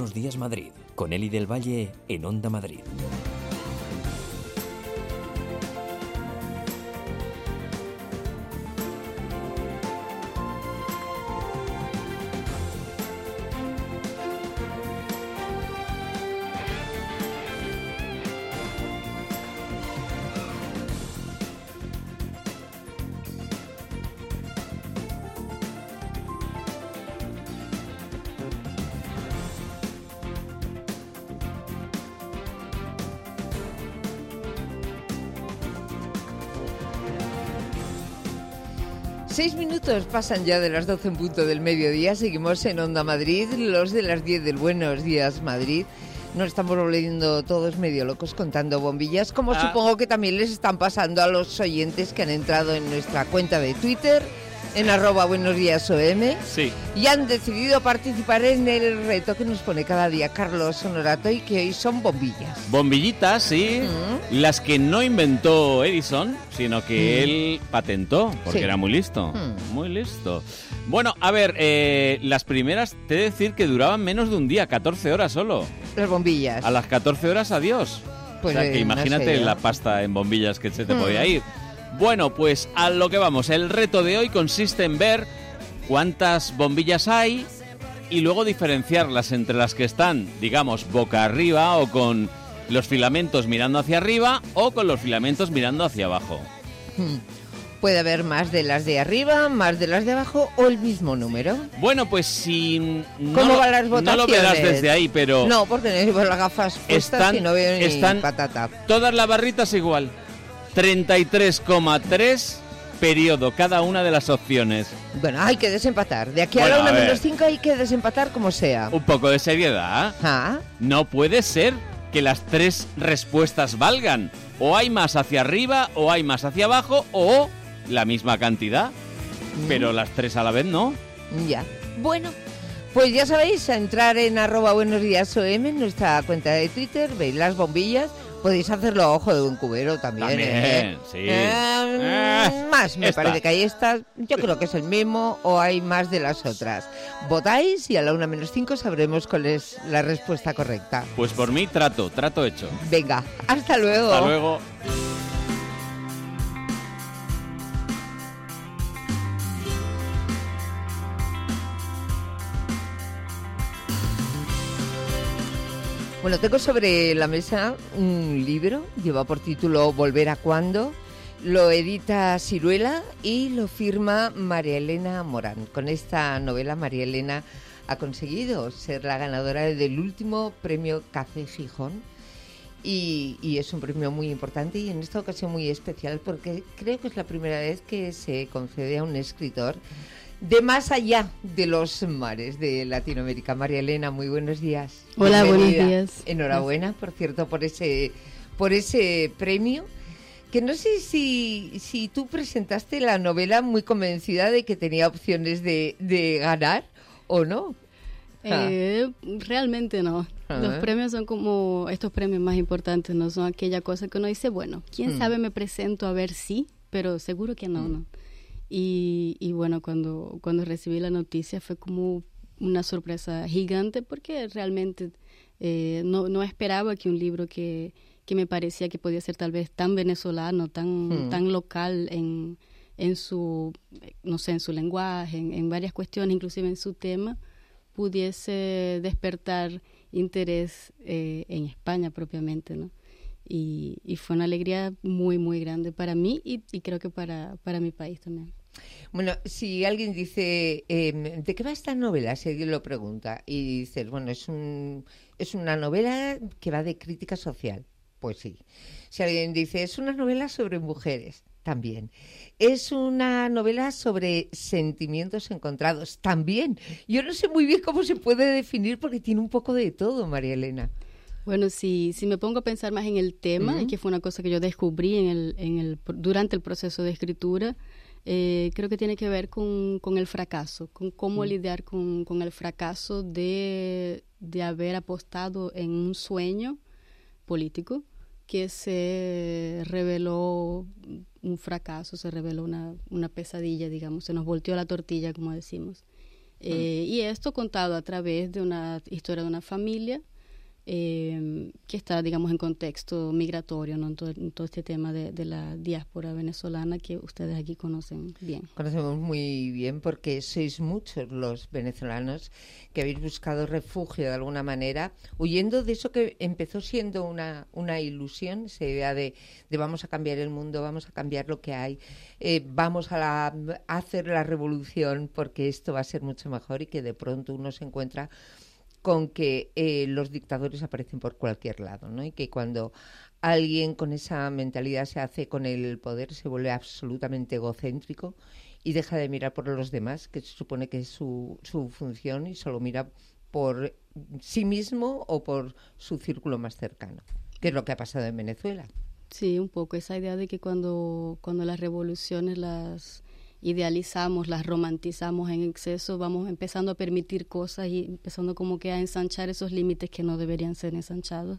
Buenos Días Madrid, con Eli del Valle en Onda Madrid. Seis minutos pasan ya de las 12 en punto del mediodía. Seguimos en Onda Madrid, los de las 10 del Buenos Días Madrid. Nos estamos volviendo todos medio locos contando bombillas, como supongo que también les están pasando a los oyentes que han entrado en nuestra cuenta de Twitter, en @buenosdiasom, sí, y han decidido participar en el reto que nos pone cada día Carlos Honorato, y que hoy son bombillas. Bombillitas, sí, las que no inventó Edison, sino que él patentó, porque Sí. era muy listo, muy listo. Bueno, a ver, las primeras, te he de decir que duraban menos de un día, 14 horas solo. Las bombillas. A las 14 horas, adiós. Pues, o sea, que no imagínate sé yo. la pasta en bombillas que se te podía ir. Bueno, pues a lo que vamos. El reto de hoy consiste en ver cuántas bombillas hay y luego diferenciarlas entre las que están, digamos, boca arriba o con los filamentos mirando hacia arriba o con los filamentos mirando hacia abajo. Puede haber más de las de arriba, más de las de abajo o el mismo número. Bueno, pues si ¿Cómo van las no lo votaciones? verás desde ahí, pero No, porque no llevo las gafas puestas y no veo ni patata. todas las barritas igual. 33,3 periodo cada una de las opciones. Bueno, hay que desempatar. De aquí Bueno, a la a 1 ver. menos 5 hay que desempatar como sea. Un poco de seriedad. Ah, No puede ser que las tres respuestas valgan. O hay más hacia arriba, o hay más hacia abajo, o la misma cantidad. Pero las tres a la vez no. ya. Bueno, pues ya sabéis, a entrar en @buenosdiasom, en nuestra cuenta de Twitter, veis las bombillas. Podéis hacerlo a ojo de buen cubero también. También, sí. Más, me Esta. parece que hay estas. Yo creo que es el mismo o hay más de las otras. Votáis y a la 1 menos 5 sabremos cuál es la respuesta correcta. Pues por mí, trato hecho. Venga, hasta luego. Hasta luego. Bueno, tengo sobre la mesa un libro, lleva por título Volver a cuándo, lo edita Siruela y lo firma María Elena Morán. Con esta novela María Elena ha conseguido ser la ganadora del último premio Café Gijón y es un premio muy importante y en esta ocasión muy especial porque creo que es la primera vez que se concede a un escritor de más allá de los mares de Latinoamérica. María Elena, muy buenos días. Hola, Bienvenida. buenos días. Enhorabuena, por cierto, por ese premio. Que no sé si tú presentaste la novela muy convencida de que tenía opciones de ganar o no. Realmente no. Los premios son como estos premios más importantes, no son aquella cosa que uno dice, bueno, quién sabe, me presento a ver si, pero seguro que no. Y bueno, cuando recibí la noticia fue como una sorpresa gigante porque realmente no esperaba que un libro que me parecía que podía ser tal vez tan venezolano, tan local en su, no sé, en su lenguaje, en varias cuestiones, inclusive en su tema, pudiese despertar interés en España propiamente, ¿no? Y fue una alegría muy, muy grande para mí y creo que para mi país también. Bueno, si alguien dice, ¿de qué va esta novela? Si alguien lo pregunta y dices, bueno, es una novela que va de crítica social, pues sí. Si alguien dice, es una novela sobre mujeres, también. Es una novela sobre sentimientos encontrados, también. Yo no sé muy bien cómo se puede definir porque tiene un poco de todo, María Elena. Bueno, si me pongo a pensar más en el tema, que fue una cosa que yo descubrí durante el proceso de escritura, creo que tiene que ver con el fracaso, con cómo lidiar con el fracaso de haber apostado en un sueño político que se reveló un fracaso, se reveló una pesadilla, digamos, se nos volteó la tortilla, como decimos. Y esto contado a través de una historia de una familia que está, digamos, en contexto migratorio, ¿no? En todo este tema de la diáspora venezolana que ustedes aquí conocen bien. Conocemos muy bien porque sois muchos los venezolanos que habéis buscado refugio de alguna manera, huyendo de eso que empezó siendo una ilusión, esa idea de vamos a cambiar el mundo, vamos a cambiar lo que hay, vamos a hacer la revolución porque esto va a ser mucho mejor, y que de pronto uno se encuentra con que los dictadores aparecen por cualquier lado, ¿no? Y que cuando alguien con esa mentalidad se hace con el poder, se vuelve absolutamente egocéntrico y deja de mirar por los demás, que se supone que es su función, y solo mira por sí mismo o por su círculo más cercano, que es lo que ha pasado en Venezuela. Sí, un poco esa idea de que cuando las revoluciones las idealizamos, las romantizamos en exceso, vamos empezando a permitir cosas y empezando como que a ensanchar esos límites que no deberían ser ensanchados.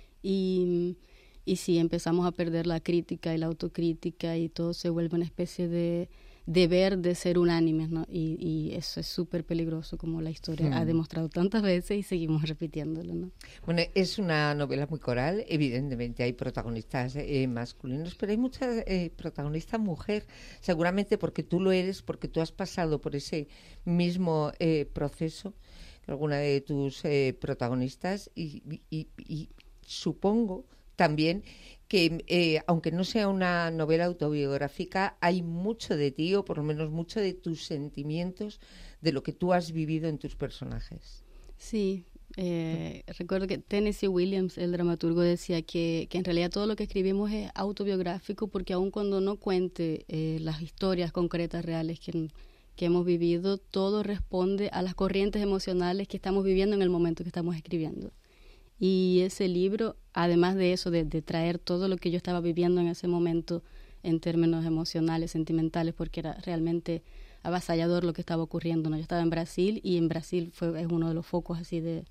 Y sí, empezamos a perder la crítica y la autocrítica, y todo se vuelve una especie de deber de ser unánimes, ¿no? Y eso es súper peligroso, como la historia ha demostrado tantas veces y seguimos repitiéndolo, ¿no? Bueno, es una novela muy coral, evidentemente hay protagonistas masculinos, pero hay mucha protagonista mujer, seguramente porque tú lo eres, porque tú has pasado por ese mismo proceso que alguna de tus protagonistas, y supongo también que aunque no sea una novela autobiográfica, hay mucho de ti, o por lo menos mucho de tus sentimientos, de lo que tú has vivido en tus personajes. Sí, recuerdo que Tennessee Williams, el dramaturgo, decía que en realidad todo lo que escribimos es autobiográfico, porque aun cuando no cuente las historias concretas, reales que hemos vivido, todo responde a las corrientes emocionales que estamos viviendo en el momento que estamos escribiendo. Y ese libro, además de eso, de traer todo lo que yo estaba viviendo en ese momento en términos emocionales, sentimentales, porque era realmente avasallador lo que estaba ocurriendo, ¿no? Yo estaba en Brasil, y en Brasil es uno de los focos así de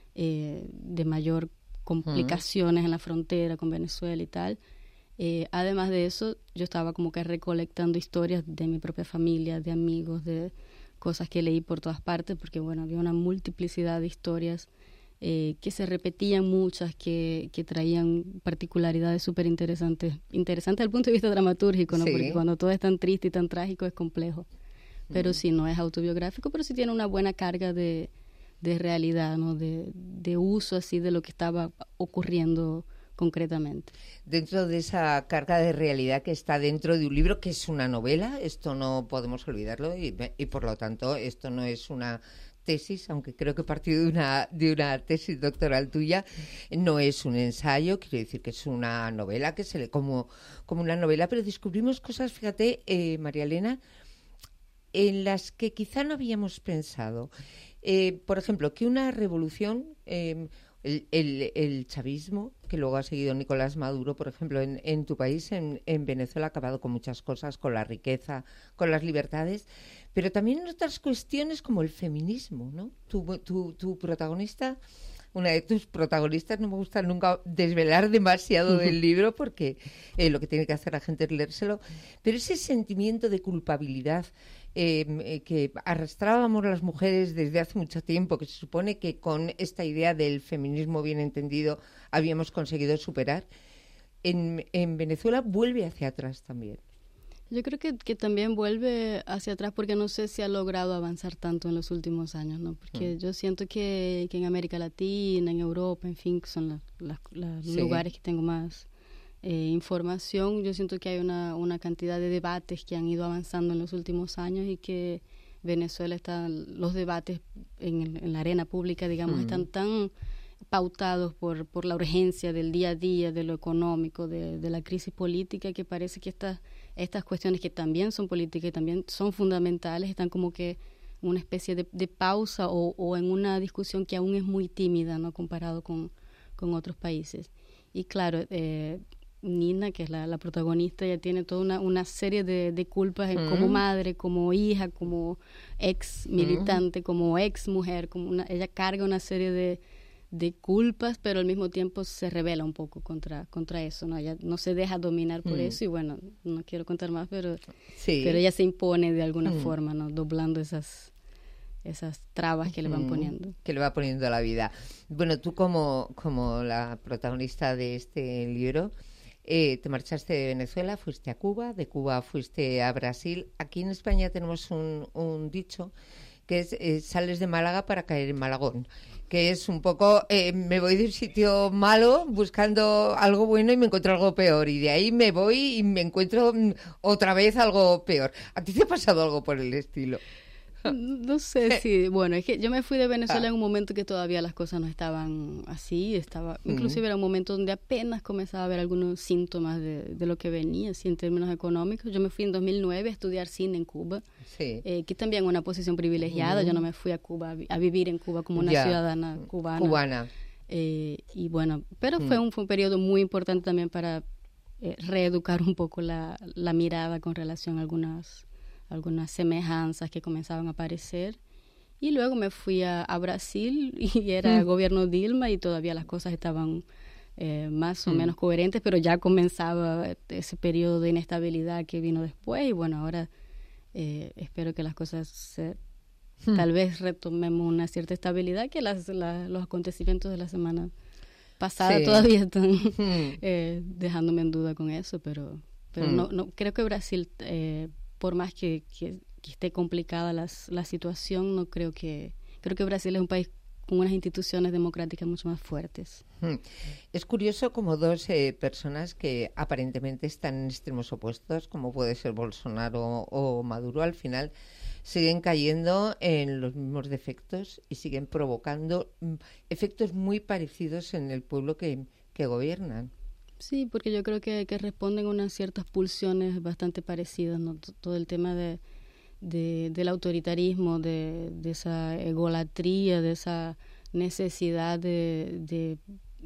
mayor complicaciones en la frontera con Venezuela y tal. Además de eso, yo estaba como que recolectando historias de mi propia familia, de amigos, de cosas que leí por todas partes, porque bueno, había una multiplicidad de historias que se repetían, muchas que traían particularidades súper interesantes desde el punto de vista dramatúrgico, ¿no? Sí. Porque cuando todo es tan triste y tan trágico es complejo. Pero sí, no es autobiográfico, pero sí tiene una buena carga de realidad, ¿no? De uso así de lo que estaba ocurriendo concretamente. Dentro de esa carga de realidad que está dentro de un libro que es una novela, esto no podemos olvidarlo, y por lo tanto esto no es una tesis, aunque creo que partió de una tesis doctoral tuya, no es un ensayo, quiero decir que es una novela que se lee como una novela, pero descubrimos cosas, fíjate, María Elena, en las que quizá no habíamos pensado. Por ejemplo, que una revolución, el chavismo, que luego ha seguido Nicolás Maduro, por ejemplo, en tu país, en Venezuela, ha acabado con muchas cosas, con la riqueza, con las libertades, pero también en otras cuestiones como el feminismo, ¿no? Tu protagonista, una de tus protagonistas, no me gusta nunca desvelar demasiado del libro porque lo que tiene que hacer la gente es leérselo, pero ese sentimiento de culpabilidad que arrastrábamos las mujeres desde hace mucho tiempo, que se supone que con esta idea del feminismo bien entendido habíamos conseguido superar, en Venezuela vuelve hacia atrás también. Yo creo que también vuelve hacia atrás porque no sé si ha logrado avanzar tanto en los últimos años, ¿no? Porque yo siento que en América Latina, en Europa, en fin, que son los lugares que tengo más información, yo siento que hay una cantidad de debates que han ido avanzando en los últimos años, y que Venezuela los debates en la arena pública, digamos, están tan pautados por la urgencia del día a día, de lo económico, de la crisis política, que parece que estas cuestiones, que también son políticas y también son fundamentales, están como que una especie de pausa o en una discusión que aún es muy tímida, ¿no? Comparado con otros países. Y claro, Nina, que es la protagonista, ella tiene toda una serie de culpas como madre, como hija, como ex militante, como ex mujer, ella carga una serie de culpas, pero al mismo tiempo se rebela un poco contra eso, ¿no? Ella no se deja dominar por eso, y bueno, no quiero contar más, pero ella se impone de alguna forma, ¿no? Doblando esas esas trabas que le van poniendo. Que le va poniendo la vida. Bueno, tú como la protagonista de este libro, te marchaste de Venezuela, fuiste a Cuba, de Cuba fuiste a Brasil. Aquí en España tenemos un dicho que es sales de Málaga para caer en Malagón, que es un poco, me voy de un sitio malo buscando algo bueno y me encuentro algo peor, y de ahí me voy y me encuentro otra vez algo peor. ¿A ti te ha pasado algo por el estilo? No sé si, bueno, es que yo me fui de Venezuela en un momento que todavía las cosas no estaban así, inclusive era un momento donde apenas comenzaba a ver algunos síntomas de lo que venía, así en términos económicos. Yo me fui en 2009 a estudiar cine en Cuba, que también una posición privilegiada. Yo no me fui a Cuba a vivir en Cuba como una ciudadana cubana. Y bueno, pero fue un periodo muy importante también para reeducar un poco la mirada con relación a algunas semejanzas que comenzaban a aparecer. Y luego me fui a Brasil y era gobierno Dilma y todavía las cosas estaban más o menos coherentes, pero ya comenzaba ese periodo de inestabilidad que vino después. Y bueno, ahora espero que las cosas tal vez retomemos una cierta estabilidad, que los acontecimientos de la semana pasada todavía están dejándome en duda con eso, pero no creo que Brasil, por más que esté complicada la situación, no creo que Brasil es un país con unas instituciones democráticas mucho más fuertes. Es curioso como dos personas que aparentemente están en extremos opuestos, como puede ser Bolsonaro o Maduro, al final siguen cayendo en los mismos defectos y siguen provocando efectos muy parecidos en el pueblo que gobiernan. Sí, porque yo creo que responden a unas ciertas pulsiones bastante parecidas, ¿no? Todo el tema del autoritarismo, de esa egolatría, de esa necesidad de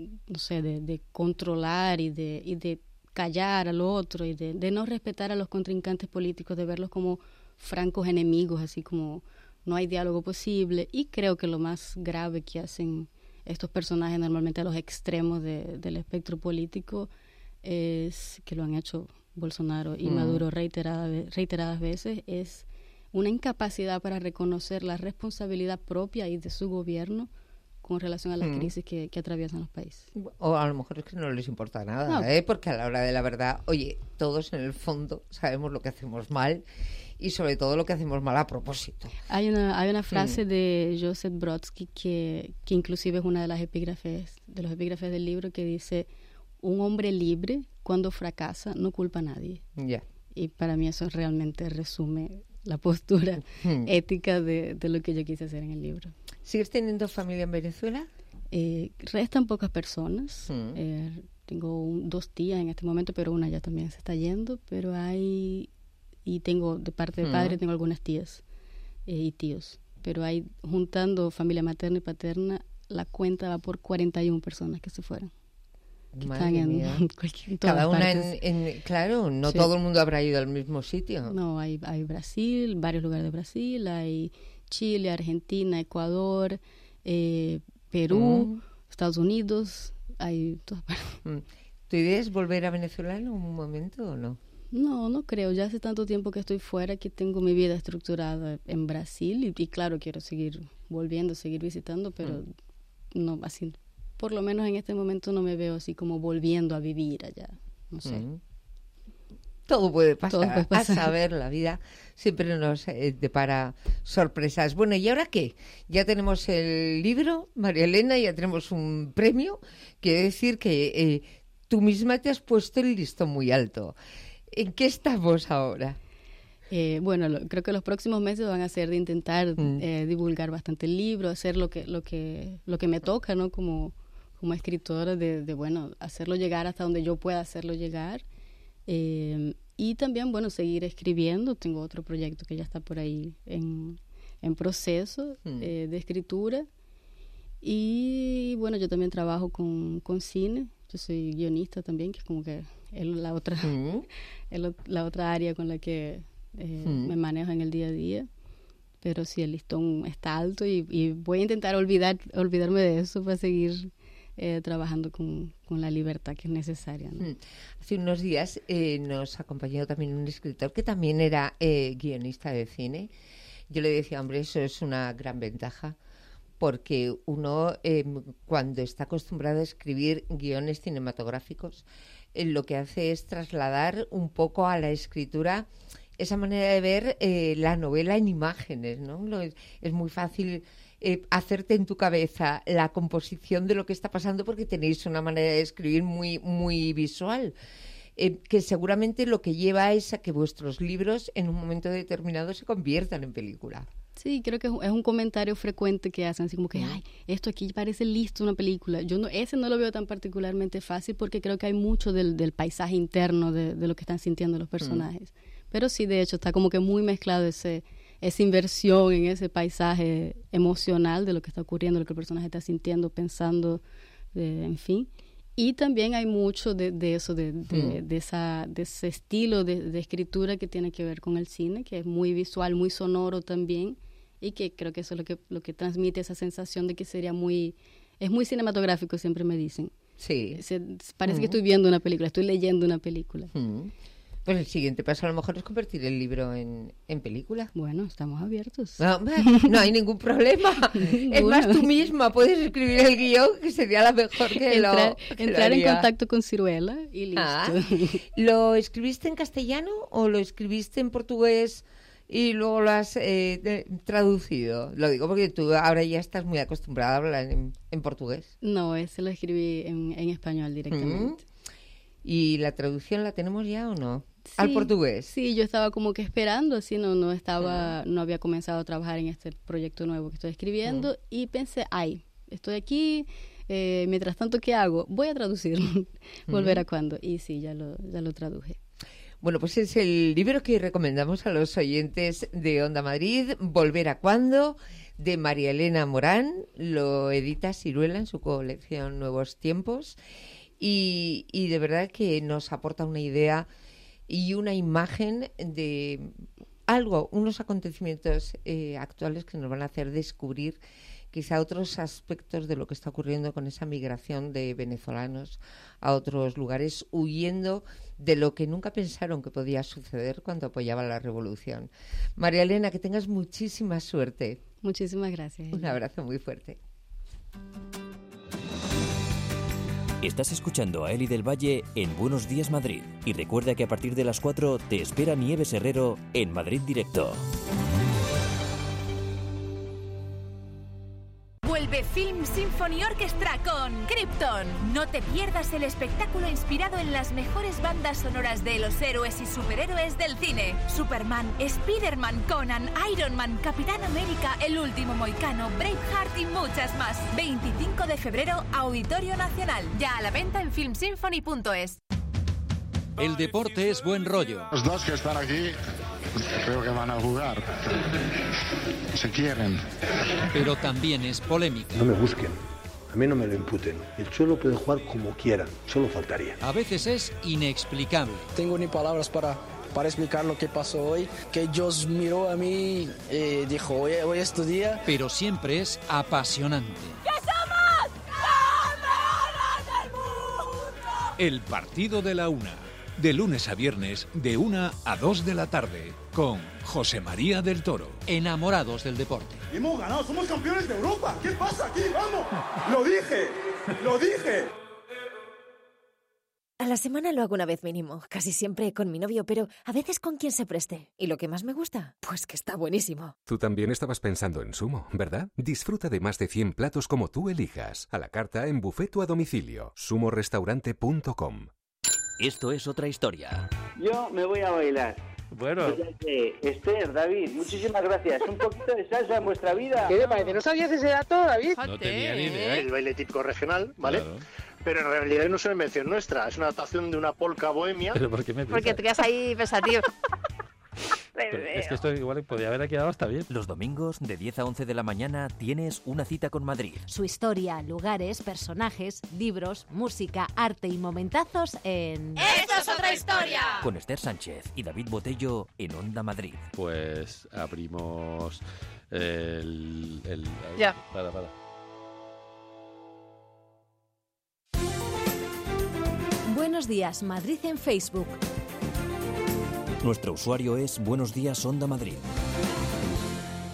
controlar y de callar al otro y de no respetar a los contrincantes políticos, de verlos como francos enemigos, así como no hay diálogo posible. Y creo que lo más grave que hacen estos personajes normalmente a los extremos del espectro político es, que lo han hecho Bolsonaro y Maduro reiteradas veces, es una incapacidad para reconocer la responsabilidad propia y de su gobierno con relación a las crisis que atraviesan los países. O a lo mejor es que no les importa nada, porque a la hora de la verdad, oye, todos en el fondo sabemos lo que hacemos mal y sobre todo lo que hacemos mal a propósito. Hay una frase de Joseph Brodsky que inclusive es una de los epígrafes del libro, que dice: un hombre libre cuando fracasa no culpa a nadie. Y para mí eso realmente resume la postura ética de lo que yo quise hacer en el libro. ¿Sigues teniendo familia en Venezuela? Restan pocas personas. Tengo 2 tías en este momento, pero una ya también se está yendo, pero y tengo de parte de padre, tengo algunas tías y tíos, pero hay, juntando familia materna y paterna, la cuenta va por 41 personas que se fueron, que están en todas cada una partes. Claro, no todo el mundo habrá ido al mismo sitio. No, hay Brasil, varios lugares de Brasil, hay Chile, Argentina, Ecuador, Perú, Estados Unidos, hay todas partes. ¿Tu idea es volver a Venezuela en un momento o no? No creo. Ya hace tanto tiempo que estoy fuera que tengo mi vida estructurada en Brasil y claro, quiero seguir volviendo, seguir visitando, pero no así, por lo menos en este momento no me veo así como volviendo a vivir allá. No sé. Todo puede pasar. A saber, la vida siempre nos depara sorpresas. Bueno, ¿y ahora qué? Ya tenemos el libro, María Elena, ya tenemos un premio. Quiere decir que tú misma te has puesto el listón muy alto. ¿En qué estamos ahora? Bueno, creo que los próximos meses van a ser de intentar divulgar bastante el libro, hacer lo que me toca, ¿no? Como escritora, de bueno, hacerlo llegar hasta donde yo pueda hacerlo llegar. Y también, bueno, seguir escribiendo. Tengo otro proyecto que ya está por ahí en proceso de escritura. Y bueno, yo también trabajo con cine. Yo soy guionista también, que es como que es la otra área con la que me manejo en el día a día. Pero sí, el listón está alto y voy a intentar olvidarme de eso para seguir trabajando con la libertad que es necesaria, ¿no? Hace unos días nos acompañó también un escritor que también era guionista de cine, Yo le decía, hombre, eso es una gran ventaja, porque uno, cuando está acostumbrado a escribir guiones cinematográficos, lo que hace es trasladar un poco a la escritura esa manera de ver la novela en imágenes, ¿no? Es muy fácil hacerte en tu cabeza la composición de lo que está pasando porque tenéis una manera de escribir muy, muy visual. Que seguramente lo que lleva es a que vuestros libros en un momento determinado se conviertan en película. Sí, creo que es un comentario frecuente que hacen, así como que, ay, esto aquí parece listo una película. Yo ese no lo veo tan particularmente fácil porque creo que hay mucho del paisaje interno de lo que están sintiendo los personajes. Pero sí, de hecho, está como que muy mezclado esa inversión en ese paisaje emocional de lo que está ocurriendo, lo que el personaje está sintiendo, pensando, en fin. Y también hay mucho de eso, de ese estilo de escritura que tiene que ver con el cine, que es muy visual, muy sonoro también, y que creo que eso es lo que transmite esa sensación de que es muy cinematográfico, siempre me dicen. Sí. Parece que estoy viendo una película, estoy leyendo una película. Pues el siguiente paso a lo mejor es convertir el libro en película. Bueno, estamos abiertos. No hay ningún problema. Es más, tú misma puedes escribir el guión, que sería la mejor que entrar en contacto con Ciruela y listo. ¿Lo escribiste en castellano o lo escribiste en portugués y luego lo has traducido? Lo digo porque tú ahora ya estás muy acostumbrada a hablar en portugués. No, ese lo escribí en español directamente. ¿Y la traducción la tenemos ya o no? Sí, ¿Al portugués? Sí, yo estaba como que esperando, así no había comenzado a trabajar en este proyecto nuevo que estoy escribiendo y pensé, estoy aquí, mientras tanto, ¿qué hago? Voy a traducir, Volver a cuando, y sí, ya lo traduje. Bueno, pues es el libro que recomendamos a los oyentes de Onda Madrid, Volver a cuando, de María Elena Morán, lo edita Ciruela en su colección Nuevos Tiempos. Y de verdad que nos aporta una idea y una imagen de unos acontecimientos actuales que nos van a hacer descubrir quizá otros aspectos de lo que está ocurriendo con esa migración de venezolanos a otros lugares, huyendo de lo que nunca pensaron que podía suceder cuando apoyaban la revolución. María Elena, que tengas muchísima suerte. Muchísimas gracias. Un abrazo muy fuerte. Estás escuchando a Eli del Valle en Buenos Días Madrid. Y recuerda que a partir de las 4 te espera Nieves Herrero en Madrid Directo. Vuelve Film Symphony Orchestra con Krypton. No te pierdas el espectáculo inspirado en las mejores bandas sonoras de los héroes y superhéroes del cine. Superman, Spider-Man, Conan, Iron Man, Capitán América, El Último Mohicano, Braveheart y muchas más. 25 de febrero, Auditorio Nacional. Ya a la venta en filmsymphony.es. El deporte es buen rollo. Los dos que están aquí creo que van a jugar. Se quieren. Pero también es polémico. No me busquen, a mí no me lo imputen. El Cholo puede jugar como quiera, solo faltaría. A veces es inexplicable. Tengo ni palabras para explicar lo que pasó hoy, que Dios miró a mí y dijo, hoy es tu día. Pero siempre es apasionante. ¡Que somos campeones del mundo! El partido de la una. De lunes a viernes, de 1 a 2 de la tarde, con José María del Toro. Enamorados del deporte. Hemos ganado, somos campeones de Europa. ¿Qué pasa aquí? ¡Vamos! ¡Lo dije! A la semana lo hago una vez mínimo, casi siempre con mi novio, pero a veces con quien se preste. ¿Y lo que más me gusta? Pues que está buenísimo. Tú también estabas pensando en Sumo, ¿verdad? Disfruta de más de 100 platos como tú elijas, a la carta, en buffet o a domicilio. sumorestaurante.com. Esto es otra historia. Yo me voy a bailar. Bueno. Esther, David, muchísimas gracias. Un poquito de salsa en vuestra vida. ¿Qué te parece? ¿No sabías ese dato, David? No tenía ni idea. El baile típico regional, ¿vale? Claro. Pero en realidad no es una invención nuestra, es una adaptación de una polka bohemia. ¿Pero por qué me Porque te quedas ahí pensativo. Es que esto igual podría haber quedado hasta bien. Los domingos de 10 a 11 de la mañana tienes una cita con Madrid. Su historia, lugares, personajes, libros, música, arte y momentazos en... ¡Esto es otra historia! Con Esther Sánchez y David Botello en Onda Madrid. Pues abrimos el... Ya. Para. Buenos días, Madrid en Facebook. Nuestro usuario es Buenos Días Onda Madrid.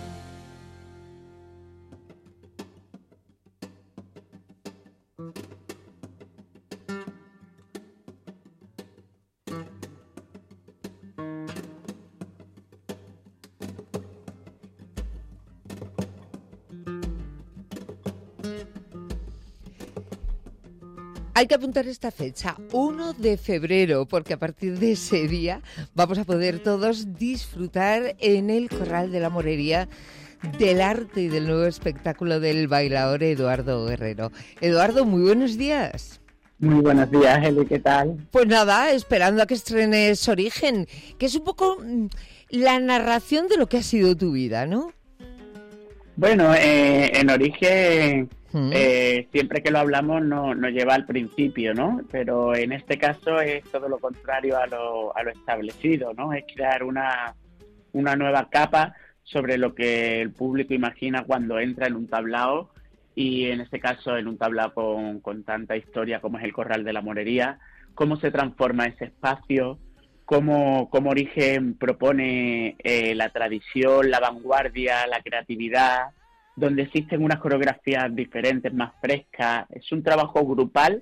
Hay que apuntar esta fecha, 1 de febrero, porque a partir de ese día vamos a poder todos disfrutar en el Corral de la Morería del arte y del nuevo espectáculo del bailaor Eduardo Guerrero. Eduardo, muy buenos días. Muy buenos días, Eli, ¿qué tal? Pues nada, esperando a que estrenes Origen, que es un poco la narración de lo que ha sido tu vida, ¿no? Bueno, en Origen... siempre que lo hablamos nos lleva al principio, ¿no? Pero en este caso es todo lo contrario a lo establecido, ¿no? Es crear una nueva capa sobre lo que el público imagina cuando entra en un tablao, y en este caso en un tablao con tanta historia como es el Corral de la Morería, cómo se transforma ese espacio, cómo Origen propone la tradición, la vanguardia, la creatividad, donde existen unas coreografías diferentes, más frescas. Es un trabajo grupal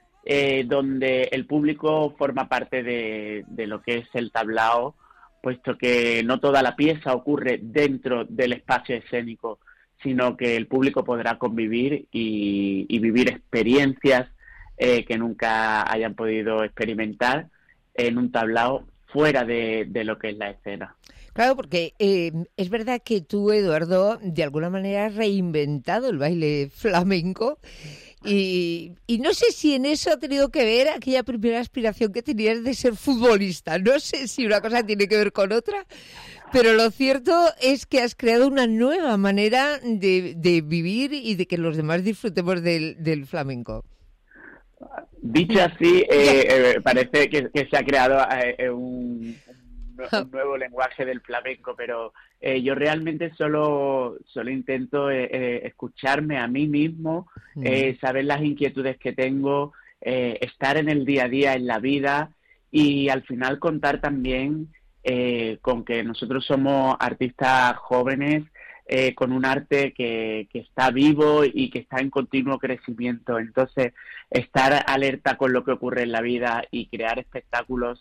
donde el público forma parte de lo que es el tablao, puesto que no toda la pieza ocurre dentro del espacio escénico, sino que el público podrá convivir y vivir experiencias que nunca hayan podido experimentar en un tablao fuera de lo que es la escena. Claro, porque es verdad que tú, Eduardo, de alguna manera has reinventado el baile flamenco y no sé si en eso ha tenido que ver aquella primera aspiración que tenías de ser futbolista. No sé si una cosa tiene que ver con otra, pero lo cierto es que has creado una nueva manera de vivir y de que los demás disfrutemos del flamenco. Dicho así, parece que se ha creado un nuevo lenguaje del flamenco, pero yo realmente solo intento escucharme a mí mismo, saber las inquietudes que tengo, estar en el día a día, en la vida, y al final contar también con que nosotros somos artistas jóvenes, con un arte que está vivo y que está en continuo crecimiento. Entonces, estar alerta con lo que ocurre en la vida y crear espectáculos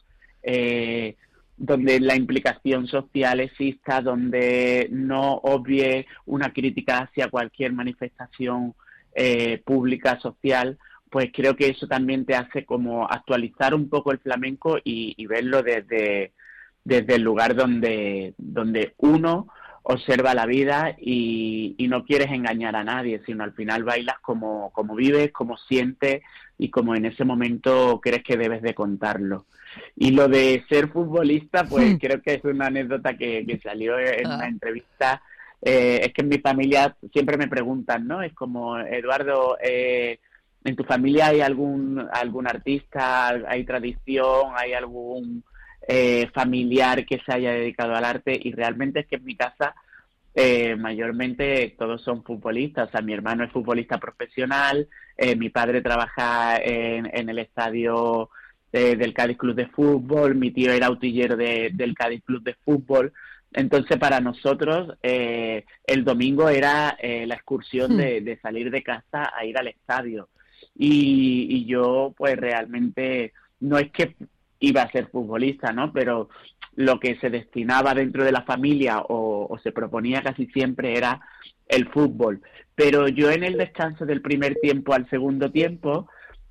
donde la implicación social exista, donde no obvie una crítica hacia cualquier manifestación pública, social, pues creo que eso también te hace como actualizar un poco el flamenco y verlo desde el lugar donde uno observa la vida y no quieres engañar a nadie, sino al final bailas como vives, como sientes y como en ese momento crees que debes de contarlo. Y lo de ser futbolista, pues creo que es una anécdota que salió en una entrevista. Es que en mi familia siempre me preguntan, ¿no? Es como, Eduardo, ¿en tu familia hay algún artista, hay tradición, hay algún familiar que se haya dedicado al arte? Y realmente es que en mi casa mayormente todos son futbolistas. O sea, mi hermano es futbolista profesional, mi padre trabaja en el estadio del Cádiz Club de Fútbol, mi tío era utillero del Cádiz Club de Fútbol. Entonces para nosotros el domingo era la excursión de salir de casa a ir al estadio, y yo pues realmente no es que iba a ser futbolista, ¿no? Pero lo que se destinaba dentro de la familia o se proponía casi siempre era el fútbol. Pero yo en el descanso del primer tiempo al segundo tiempo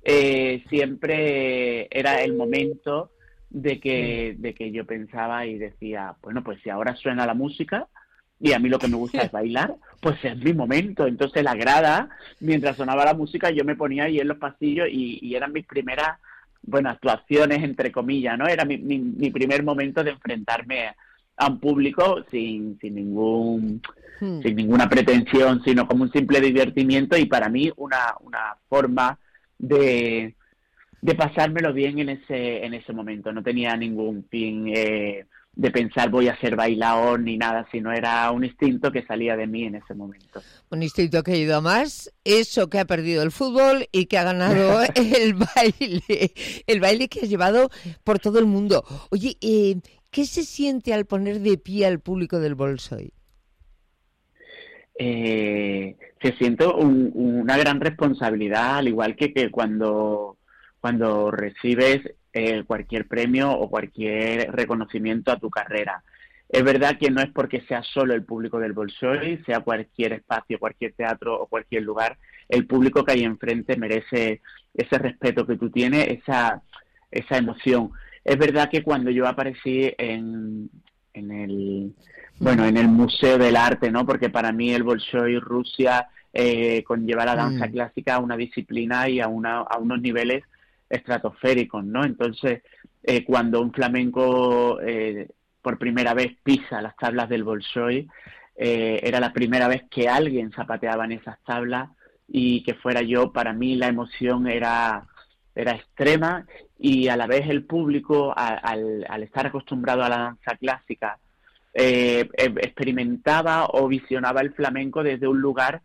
siempre era el momento de que yo pensaba y decía, bueno, pues si ahora suena la música y a mí lo que me gusta es bailar, pues es mi momento. Entonces la grada, mientras sonaba la música, yo me ponía ahí en los pasillos y eran mis primeras, bueno, actuaciones, entre comillas, ¿no? Era mi primer momento de enfrentarme a un público sin ninguna pretensión, sino como un simple divertimiento, y para mí una forma de pasármelo bien en ese momento. No tenía ningún fin de pensar voy a ser bailaor ni nada, sino era un instinto que salía de mí en ese momento. Un instinto que ha ido a más, eso que ha perdido el fútbol y que ha ganado el baile que has llevado por todo el mundo. Oye, ¿qué se siente al poner de pie al público del Bolshoi? se siente una gran responsabilidad, al igual que cuando recibes cualquier premio o cualquier reconocimiento a tu carrera. Es verdad que no es porque sea solo el público del Bolshoi, sea cualquier espacio, cualquier teatro o cualquier lugar, el público que hay enfrente merece ese respeto que tú tienes, esa emoción. Es verdad que cuando yo aparecí en el Museo del Arte, ¿no? Porque para mí el Bolshoi Rusia conlleva la danza clásica a una disciplina y a unos niveles estratosféricos, ¿no? Entonces, cuando un flamenco por primera vez pisa las tablas del Bolshoi, era la primera vez que alguien zapateaba en esas tablas y que fuera yo, para mí la emoción era extrema, y a la vez el público, al estar acostumbrado a la danza clásica, experimentaba o visionaba el flamenco desde un lugar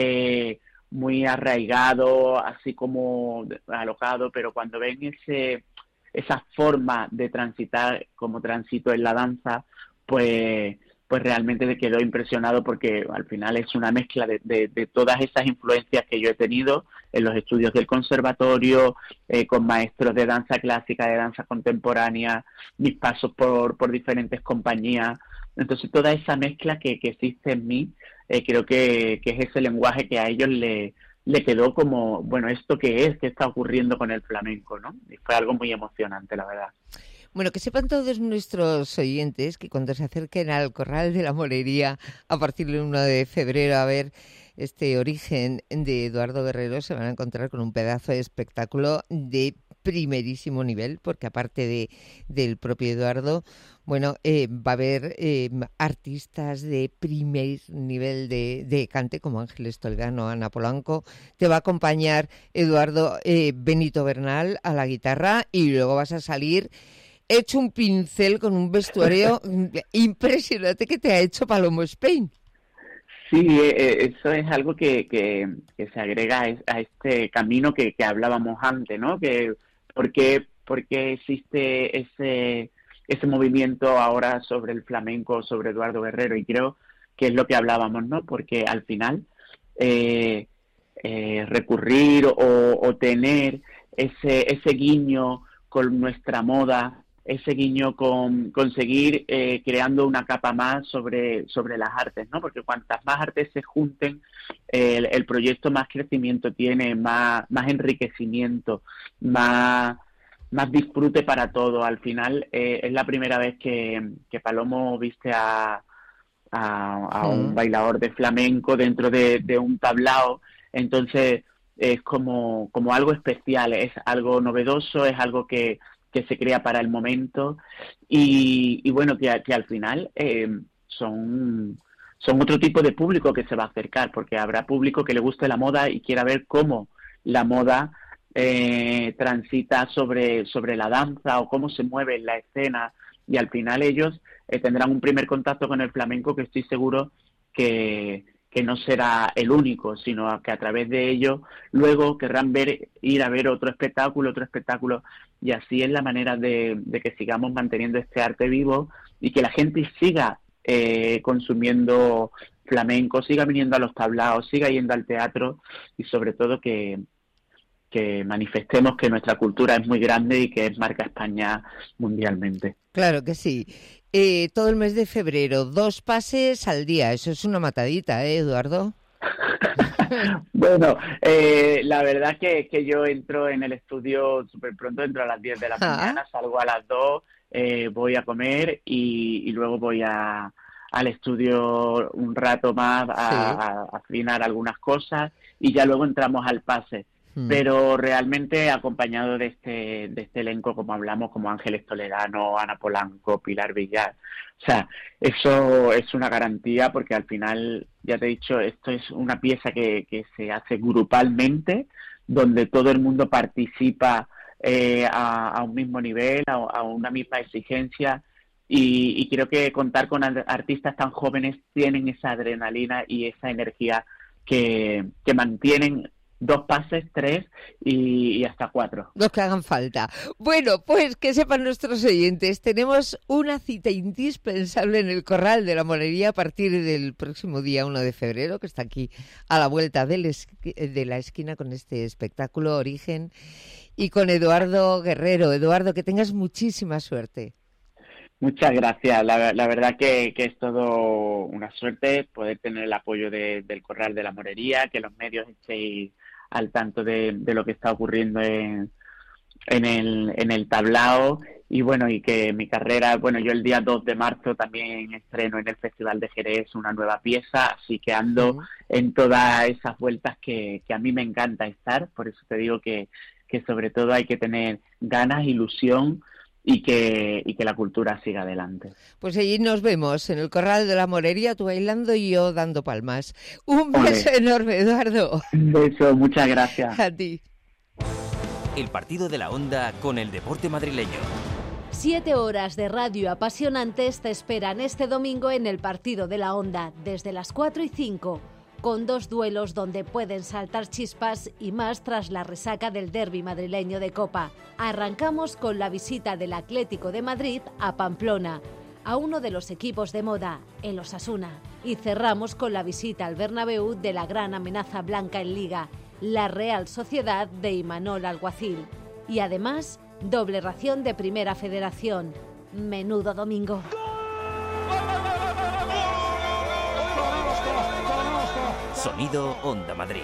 muy arraigado, así como alocado, pero cuando ven esa forma de transitar como transito en la danza, pues realmente me quedó impresionado, porque al final es una mezcla de todas esas influencias que yo he tenido en los estudios del conservatorio, con maestros de danza clásica, de danza contemporánea, mis pasos por diferentes compañías. Entonces toda esa mezcla que existe en mí, creo que es ese lenguaje que a ellos le quedó como, bueno, ¿esto qué es? ¿Qué está ocurriendo con el flamenco? ¿No? Y fue algo muy emocionante, la verdad. Bueno, que sepan todos nuestros oyentes que cuando se acerquen al Corral de la Molería a partir del 1 de febrero a ver este Origen de Eduardo Guerrero, se van a encontrar con un pedazo de espectáculo de primerísimo nivel, porque aparte del propio Eduardo, bueno, va a haber artistas de primer nivel de cante, como Ángeles Toledano, Ana Polanco. Te va a acompañar Eduardo Benito Bernal a la guitarra, y luego vas a salir hecho un pincel con un vestuario impresionante que te ha hecho Palomo Spain. Sí, eso es algo que se agrega a este camino que hablábamos antes, ¿no? ¿Por qué existe ese movimiento ahora sobre el flamenco, sobre Eduardo Guerrero? Y creo que es lo que hablábamos, ¿no? Porque al final recurrir o tener ese guiño con nuestra moda, ese guiño con seguir creando una capa más sobre las artes, ¿no? Porque cuantas más artes se junten, el proyecto más crecimiento tiene, más enriquecimiento, más disfrute para todo. Al final es la primera vez que Palomo viste a un bailador de flamenco dentro de un tablao. Entonces es como algo especial, es algo novedoso, es algo que se crea para el momento, y bueno, que al final son otro tipo de público que se va a acercar, porque habrá público que le guste la moda y quiera ver cómo la moda transita sobre la danza, o cómo se mueve en la escena, y al final ellos tendrán un primer contacto con el flamenco que estoy seguro que no será el único, sino que a través de ello luego querrán ir a ver otro espectáculo, y así es la manera de que sigamos manteniendo este arte vivo, y que la gente siga consumiendo flamenco, siga viniendo a los tablaos, siga yendo al teatro, y sobre todo que manifestemos que nuestra cultura es muy grande y que marca España mundialmente. Claro que sí. Todo el mes de febrero, 2 pases al día. Eso es una matadita, Eduardo? Bueno, la verdad que yo entro en el estudio súper pronto, entro a las 10 de la mañana, salgo a las 2, voy a comer y luego voy al estudio un rato más a afinar algunas cosas, y ya luego entramos al pase. Pero realmente acompañado de este elenco, como hablamos, como Ángeles Toledano, Ana Polanco, Pilar Villar. O sea, eso es una garantía, porque al final, ya te he dicho, esto es una pieza que se hace grupalmente, donde todo el mundo participa a un mismo nivel, a una misma exigencia, y creo que contar con artistas tan jóvenes tienen esa adrenalina y esa energía que mantienen 2 pases, 3 y hasta 4. Los que hagan falta. Bueno, pues que sepan nuestros oyentes, tenemos una cita indispensable en el Corral de la Morería a partir del próximo día 1 de febrero, que está aquí a la vuelta de la esquina con este espectáculo Origen y con Eduardo Guerrero. Eduardo, que tengas muchísima suerte. Muchas gracias. La verdad que es todo una suerte poder tener el apoyo del Corral de la Morería, que los medios estéis al tanto de lo que está ocurriendo en el tablao, y bueno, y que mi carrera, bueno, yo el día 2 de marzo también estreno en el Festival de Jerez una nueva pieza, así que ando en todas esas vueltas que a mí me encanta estar. Por eso te digo que sobre todo hay que tener ganas, ilusión, y que la cultura siga adelante. Pues allí nos vemos, en el Corral de la Morería, tú bailando y yo dando palmas. Un beso enorme, Eduardo. Un beso, muchas gracias. A ti. El partido de la Onda con el deporte madrileño. 7 horas de radio apasionantes te esperan este domingo en el partido de la Onda, desde las 4 y 5. Con 2 duelos donde pueden saltar chispas y más tras la resaca del derbi madrileño de Copa. Arrancamos con la visita del Atlético de Madrid a Pamplona, a uno de los equipos de moda, el Osasuna. Y cerramos con la visita al Bernabéu de la gran amenaza blanca en Liga, la Real Sociedad de Imanol Alguacil. Y además, doble ración de Primera Federación. Menudo domingo. Sonido Onda Madrid.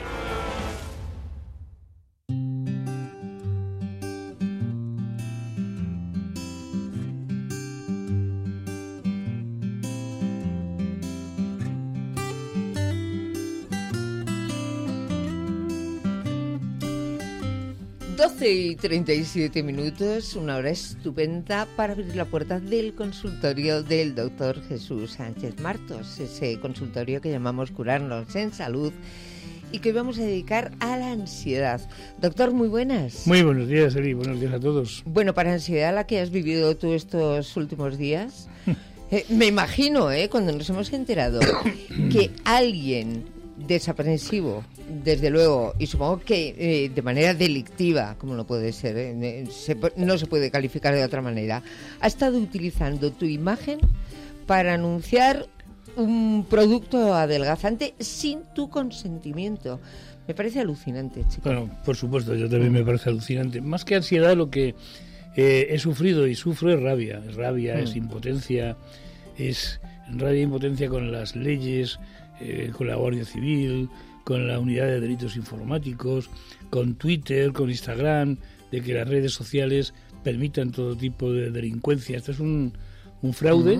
Y 37 minutos, una hora estupenda para abrir la puerta del consultorio del doctor Jesús Sánchez Martos, ese consultorio que llamamos Curarnos en Salud y que hoy vamos a dedicar a la ansiedad. Doctor, muy buenas. Muy buenos días, Eli, buenos días a todos. Bueno, para ansiedad la que has vivido tú estos últimos días, me imagino, cuando nos hemos enterado que alguien desaprensivo, desde luego, y supongo que de manera delictiva, como no puede ser, no se puede calificar de otra manera, ha estado utilizando tu imagen para anunciar un producto adelgazante sin tu consentimiento. Me parece alucinante, chico. Bueno, por supuesto, yo también me parece alucinante. Más que ansiedad, lo que he sufrido y sufro es rabia. Es rabia, es impotencia, es rabia e impotencia con las leyes, con la Guardia Civil, con la Unidad de Delitos Informáticos, con Twitter, con Instagram, de que las redes sociales permitan todo tipo de delincuencia. Esto es un fraude.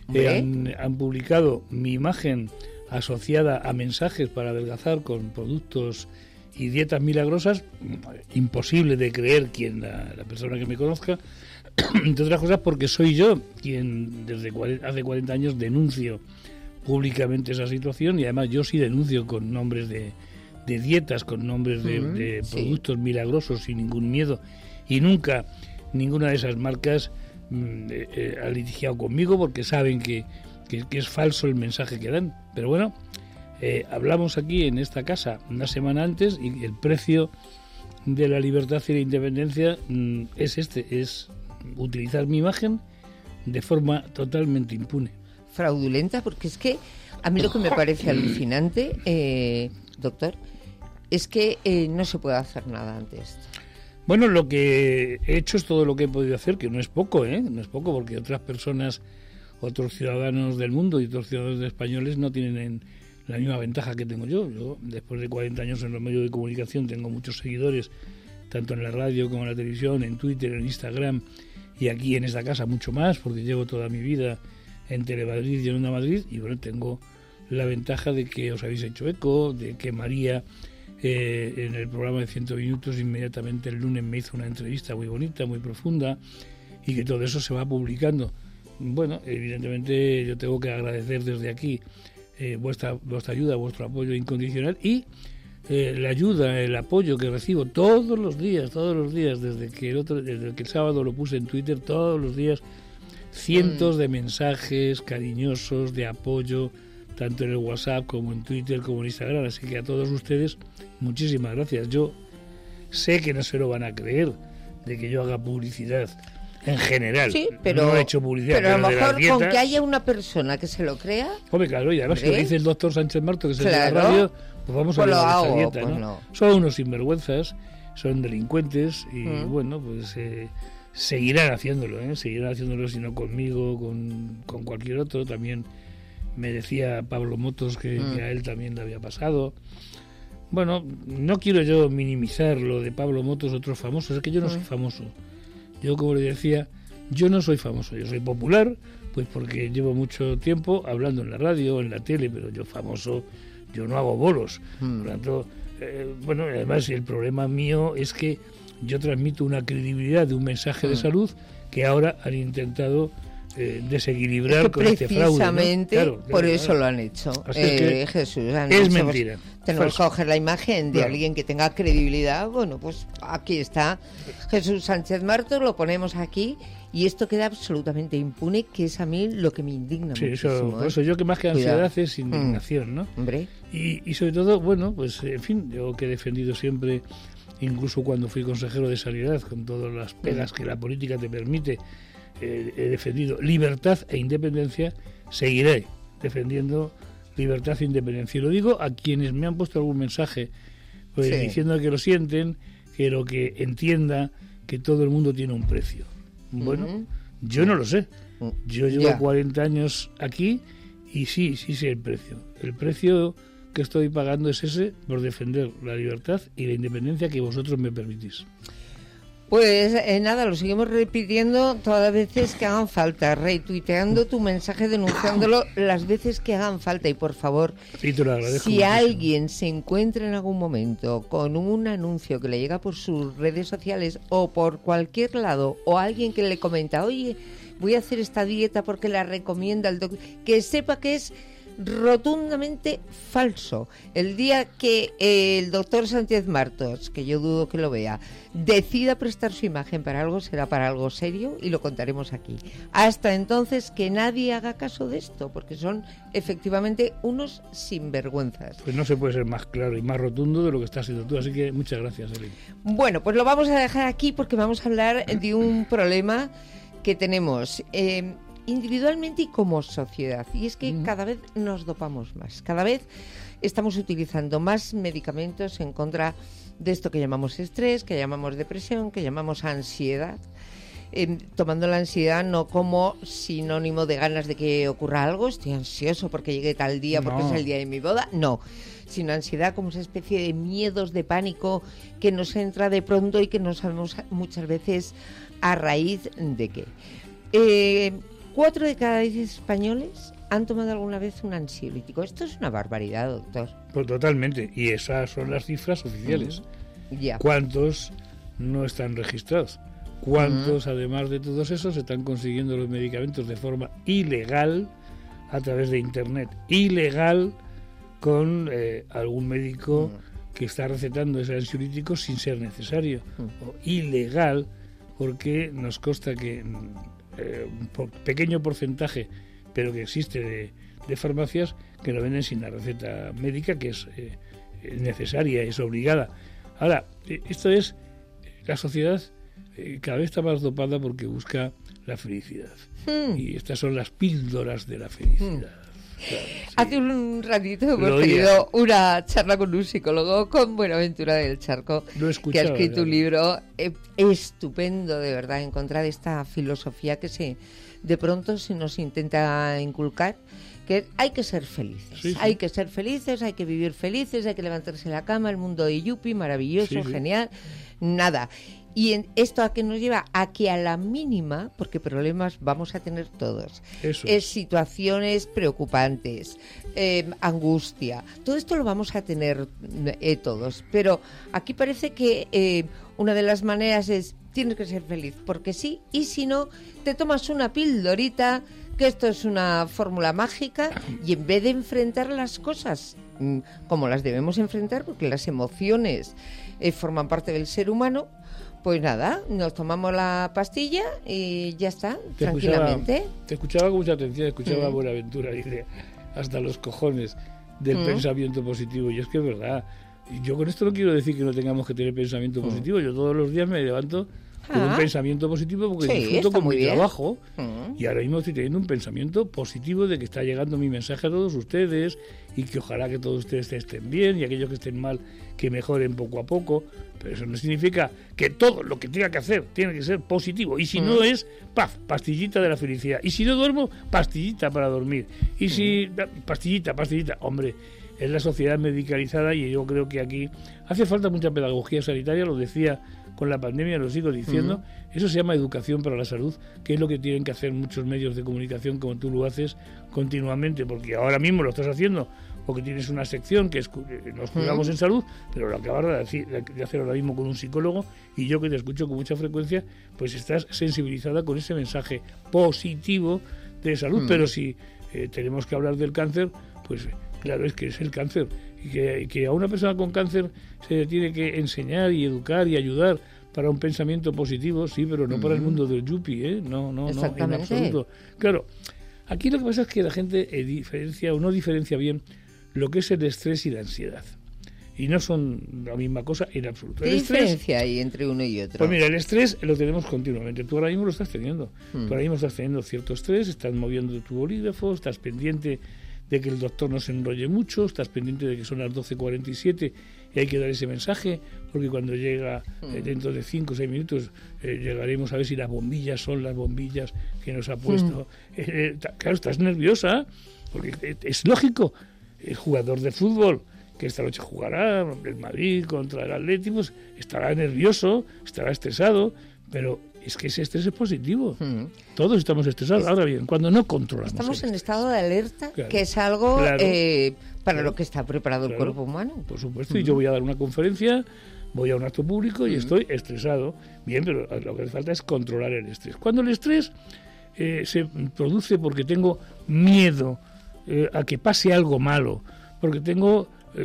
Han publicado mi imagen asociada a mensajes para adelgazar con productos y dietas milagrosas. Imposible de creer la persona que me conozca. Entre otras cosas porque soy yo quien desde hace 40 años denuncio públicamente esa situación, y además yo sí denuncio con nombres de dietas, con nombres de productos milagrosos sin ningún miedo, y nunca ninguna de esas marcas ha litigiado conmigo porque saben que es falso el mensaje que dan. Pero bueno, hablamos aquí en esta casa una semana antes y el precio de la libertad y la independencia es utilizar mi imagen de forma totalmente impune. Fraudulenta, porque es que a mí lo que me parece alucinante, doctor, es que no se puede hacer nada ante esto. Bueno, lo que he hecho es todo lo que he podido hacer, que no es poco, no es poco, porque otras personas, otros ciudadanos del mundo y otros ciudadanos españoles no tienen la misma ventaja que tengo yo. Yo, después de 40 años en los medios de comunicación, tengo muchos seguidores, tanto en la radio como en la televisión, en Twitter, en Instagram, y aquí en esta casa mucho más, porque llevo toda mi vida en Telemadrid y en Onda Madrid, y bueno, tengo la ventaja de que os habéis hecho eco, de que María en el programa de 100 minutos inmediatamente el lunes me hizo una entrevista muy bonita, muy profunda, y que todo eso se va publicando. Bueno, evidentemente yo tengo que agradecer desde aquí vuestra ayuda, vuestro apoyo incondicional, y la ayuda, el apoyo que recibo todos los días, desde que el sábado lo puse en Twitter, todos los días cientos de mensajes cariñosos, de apoyo, tanto en el WhatsApp como en Twitter como en Instagram. Así que a todos ustedes, muchísimas gracias. Yo sé que no se lo van a creer de que yo haga publicidad en general. Sí, pero, no he hecho publicidad, pero a lo mejor dietas, con que haya una persona que se lo crea. Hombre, claro, y además que lo dice el doctor Sánchez Marto, que se claro, en la radio, pues vamos a hablar de esta dieta, pues ¿no? No. Son unos sinvergüenzas, son delincuentes y bueno, pues seguirán haciéndolo, si no conmigo, con cualquier otro. También me decía Pablo Motos que a él también le había pasado. Bueno, no quiero yo minimizar lo de Pablo Motos, otros famosos, es que yo no soy famoso. Yo, como le decía, yo no soy famoso, yo soy popular, pues porque llevo mucho tiempo hablando en la radio, en la tele, pero yo famoso, yo no hago bolos. Por lo tanto, bueno, además el problema mío es que yo transmito una credibilidad de un mensaje de salud que ahora han intentado desequilibrar, es que con este fraude, ¿no? Precisamente por eso lo han hecho. Jesús, es mentira. Tenemos que coger la imagen de alguien que tenga credibilidad. Bueno, pues aquí está Jesús Sánchez Martos, lo ponemos aquí y esto queda absolutamente impune, que es a mí lo que me indigna muchísimo. Por eso yo, que más que ansiedad es indignación, ¿no? Hombre. Y sobre todo, bueno, pues en fin, yo que he defendido siempre, incluso cuando fui consejero de Sanidad, con todas las pegas que la política te permite, he defendido libertad e independencia, seguiré defendiendo libertad e independencia. Y lo digo a quienes me han puesto algún mensaje, pues, diciendo que lo sienten, que lo que entienda que todo el mundo tiene un precio. Bueno, yo no lo sé. Yo llevo 40 años aquí y sí sé el precio. El precio que estoy pagando es ese, por defender la libertad y la independencia que vosotros me permitís. Pues nada, lo seguimos repitiendo todas las veces que hagan falta, retuiteando tu mensaje, denunciándolo las veces que hagan falta. Y por favor, si alguien se encuentra en algún momento con un anuncio que le llega por sus redes sociales o por cualquier lado, o alguien que le comenta, oye, voy a hacer esta dieta porque la recomienda el doctor, que sepa que es rotundamente falso. El día que el doctor Sánchez Martos, que yo dudo que lo vea, decida prestar su imagen para algo, será para algo serio y lo contaremos aquí. Hasta entonces, que nadie haga caso de esto, porque son efectivamente unos sinvergüenzas. Pues no se puede ser más claro y más rotundo de lo que estás haciendo tú, así que muchas gracias, Eli. Bueno, pues lo vamos a dejar aquí porque vamos a hablar de un problema que tenemos individualmente y como sociedad, y es que cada vez nos dopamos más, cada vez estamos utilizando más medicamentos en contra de esto que llamamos estrés, que llamamos depresión, que llamamos ansiedad, tomando la ansiedad no como sinónimo de ganas de que ocurra algo, estoy ansioso porque llegue tal día, porque es el día de mi boda, no, sino ansiedad como esa especie de miedos, de pánico que nos entra de pronto y que no sabemos muchas veces a raíz de qué. 4 de cada 10 españoles han tomado alguna vez un ansiolítico. Esto es una barbaridad, doctor. Pues totalmente, y esas son las cifras oficiales. ¿Cuántos no están registrados? ¿Cuántos, además de todos esos, están consiguiendo los medicamentos de forma ilegal a través de Internet? Ilegal, con algún médico que está recetando ese ansiolítico sin ser necesario. O ilegal, porque nos consta que un pequeño porcentaje, pero que existe, de farmacias que lo venden sin la receta médica, que es necesaria, es obligada. Ahora, esto es, la sociedad cada vez está más dopada porque busca la felicidad. Y estas son las píldoras de la felicidad. Claro, sí. Hace un ratito hemos tenido una charla con un psicólogo, con Buenaventura del Charco, que ha escrito un libro estupendo, de verdad, en contra de esta filosofía que de pronto se nos intenta inculcar, que hay que ser felices, hay que ser felices, hay que vivir felices, hay que levantarse de la cama, el mundo de yuppie, maravilloso, genial, nada. ¿Y esto a qué nos lleva? A que a la mínima, porque problemas vamos a tener todos, situaciones preocupantes, angustia, todo esto lo vamos a tener todos. Pero aquí parece que una de las maneras es, tienes que ser feliz, porque sí, y si no, te tomas una pildorita, que esto es una fórmula mágica, y en vez de enfrentar las cosas como las debemos enfrentar, porque las emociones forman parte del ser humano, pues nada, nos tomamos la pastilla y ya está, tranquilamente. Te escuchaba con mucha atención, escuchaba a Buenaventura, dice, hasta los cojones del pensamiento positivo. Y es que es verdad. Yo con esto no quiero decir que no tengamos que tener pensamiento positivo. Yo todos los días me levanto con un pensamiento positivo porque disfruto con mi trabajo. Y ahora mismo estoy teniendo un pensamiento positivo de que está llegando mi mensaje a todos ustedes y que ojalá que todos ustedes estén bien y aquellos que estén mal que mejoren poco a poco. Pero eso no significa que todo lo que tenga que hacer tiene que ser positivo. Y si no es, pastillita de la felicidad. Y si no duermo, pastillita para dormir. Y si pastillita. Hombre, es la sociedad medicalizada y yo creo que aquí hace falta mucha pedagogía sanitaria, lo decía con la pandemia, lo sigo diciendo. Eso se llama educación para la salud, que es lo que tienen que hacer muchos medios de comunicación como tú lo haces continuamente, porque ahora mismo lo estás haciendo porque tienes una sección que es nos cuidamos en salud, pero lo acabas de hacer ahora mismo con un psicólogo, y yo que te escucho con mucha frecuencia, pues estás sensibilizada con ese mensaje positivo de salud. Pero si tenemos que hablar del cáncer, pues claro, es que es el cáncer, y que a una persona con cáncer se le tiene que enseñar y educar y ayudar para un pensamiento positivo, sí, pero no para el mundo del yuppie, ¿eh? No, en absoluto. Claro, aquí lo que pasa es que la gente diferencia o no diferencia bien lo que es el estrés y la ansiedad. Y no son la misma cosa en absoluto. ¿Qué diferencia hay entre uno y otro? Pues mira, el estrés lo tenemos continuamente. Tú ahora mismo lo estás teniendo. Tú ahora mismo estás teniendo cierto estrés, estás moviendo tu bolígrafo, estás pendiente de que el doctor no se enrolle mucho, estás pendiente de que son las 12:47 y hay que dar ese mensaje, porque cuando llega dentro de 5 o 6 minutos llegaremos a ver si las bombillas son las bombillas que nos ha puesto. Claro, estás nerviosa, porque es lógico. El jugador de fútbol que esta noche jugará el Madrid contra el Atlético, pues estará nervioso, estará estresado, pero es que ese estrés es positivo. Todos estamos estresados. Ahora bien, cuando no controlamos... Estamos en estado de alerta, que es algo para lo que está preparado el cuerpo humano. Por supuesto, y yo voy a dar una conferencia, voy a un acto público y estoy estresado. Bien, pero lo que hace falta es controlar el estrés. Cuando el estrés se produce porque tengo miedo a que pase algo malo, porque tengo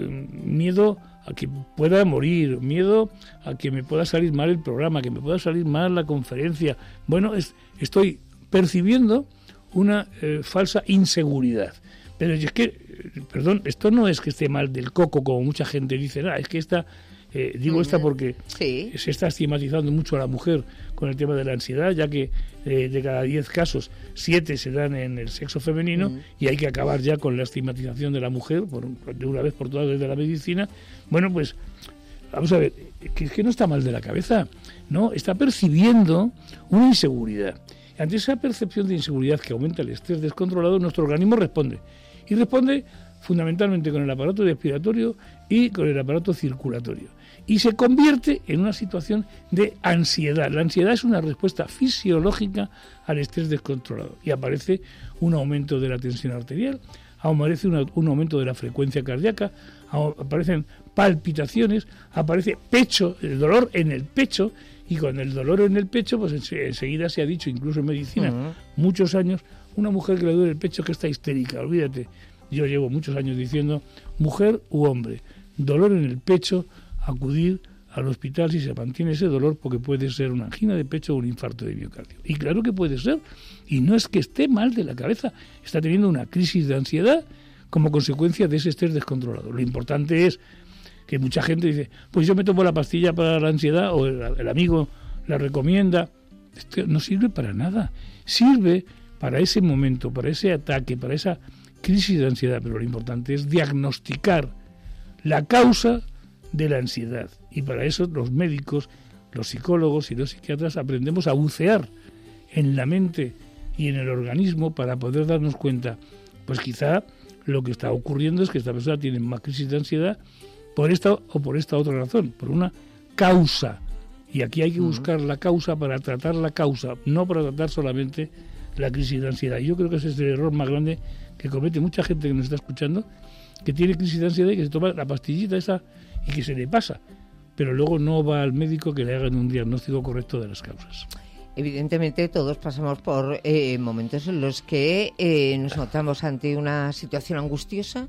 miedo a que pueda morir, miedo a que me pueda salir mal el programa, que me pueda salir mal la conferencia. Bueno, estoy percibiendo una falsa inseguridad. Pero es que, perdón, esto no es que esté mal del coco, como mucha gente dice, es que esta... digo esta porque se está estigmatizando mucho a la mujer con el tema de la ansiedad, ya que de cada 10 casos, 7 se dan en el sexo femenino, y hay que acabar ya con la estigmatización de la mujer de una vez por todas desde la medicina. Bueno, pues vamos a ver, que no está mal de la cabeza, no, está percibiendo una inseguridad. Ante esa percepción de inseguridad que aumenta el estrés descontrolado, nuestro organismo responde, y responde fundamentalmente con el aparato respiratorio y con el aparato circulatorio. Y se convierte en una situación de ansiedad. La ansiedad es una respuesta fisiológica al estrés descontrolado. Y aparece un aumento de la tensión arterial, aparece un aumento de la frecuencia cardíaca, aparecen palpitaciones, aparece el dolor en el pecho. Y con el dolor en el pecho, pues enseguida se ha dicho, incluso en medicina, muchos años, una mujer que le duele el pecho que está histérica, olvídate. Yo llevo muchos años diciendo, mujer u hombre, dolor en el pecho, acudir al hospital si se mantiene ese dolor, porque puede ser una angina de pecho o un infarto de miocardio. Y claro que puede ser, y no es que esté mal de la cabeza, está teniendo una crisis de ansiedad como consecuencia de ese estrés descontrolado. Lo importante es que mucha gente dice, pues yo me tomo la pastilla para la ansiedad, o el amigo la recomienda. Esto no sirve para nada, sirve para ese momento, para ese ataque, para esa crisis de ansiedad, pero lo importante es diagnosticar la causa de la ansiedad, y para eso los médicos, los psicólogos y los psiquiatras aprendemos a bucear en la mente y en el organismo para poder darnos cuenta, pues quizá lo que está ocurriendo es que esta persona tiene más crisis de ansiedad por esta o por esta otra razón, por una causa, y aquí hay que buscar la causa para tratar la causa, no para tratar solamente la crisis de ansiedad. Y yo creo que ese es el error más grande que comete mucha gente que nos está escuchando, que tiene crisis de ansiedad y que se toma la pastillita esa y que se le pasa, pero luego no va al médico que le hagan un diagnóstico correcto de las causas. Evidentemente todos pasamos por momentos en los que nos notamos ante una situación angustiosa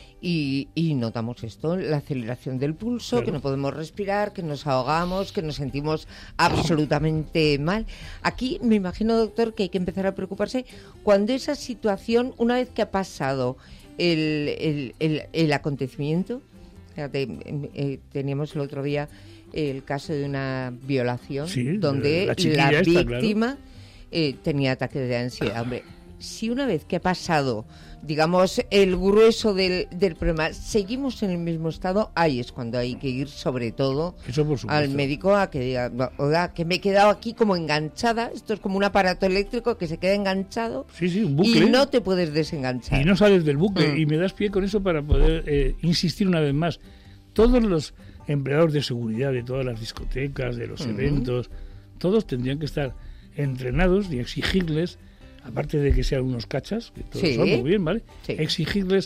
y notamos esto, la aceleración del pulso, claro, que no podemos respirar, que nos ahogamos, que nos sentimos absolutamente mal. Aquí me imagino, doctor, que hay que empezar a preocuparse cuando esa situación, una vez que ha pasado, el acontecimiento. Fíjate, teníamos el otro día el caso de una violación, Sí, donde la víctima tenía ataques de ansiedad. Hombre, si una vez que ha pasado, digamos, el grueso del problema, seguimos en el mismo estado, ahí es cuando hay que ir, sobre todo, al médico a que diga, oiga, que me he quedado aquí como enganchada. Esto es como un aparato eléctrico que se queda enganchado, un bucle, y no te puedes desenganchar. Y no sales del bucle. Y me das pie con eso para poder insistir una vez más. Todos los empleados de seguridad de todas las discotecas, de los eventos, todos tendrían que estar entrenados y exigirles, aparte de que sean unos cachas, que todos son muy bien, ¿vale? Exigirles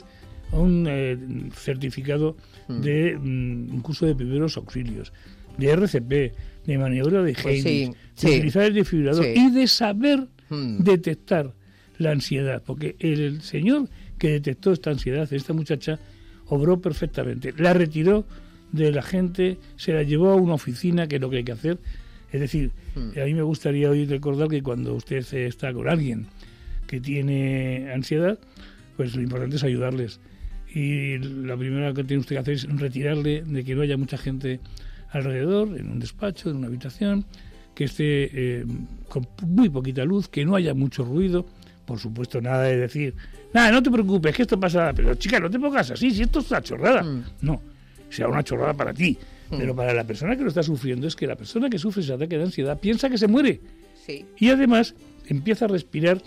un certificado de un curso de primeros auxilios, de RCP, de maniobra de Heimlich, de utilizar el desfibrilador y de saber detectar la ansiedad, porque el señor que detectó esta ansiedad, esta muchacha, obró perfectamente, la retiró de la gente, se la llevó a una oficina, que es lo que hay que hacer. Es decir, a mí me gustaría hoy recordar que cuando usted está con alguien que tiene ansiedad, pues lo importante es ayudarles. Y la primera que tiene usted que hacer es retirarle de que no haya mucha gente alrededor, en un despacho, en una habitación, que esté con muy poquita luz, que no haya mucho ruido. Por supuesto, nada de decir, nada, no te preocupes, que esto pasa, pero chica, no te pongas así, si esto es una chorrada. No, será una chorrada para ti. Pero para la persona que lo está sufriendo, es que la persona que sufre ese ataque de ansiedad piensa que se muere. Y además empieza a respirar,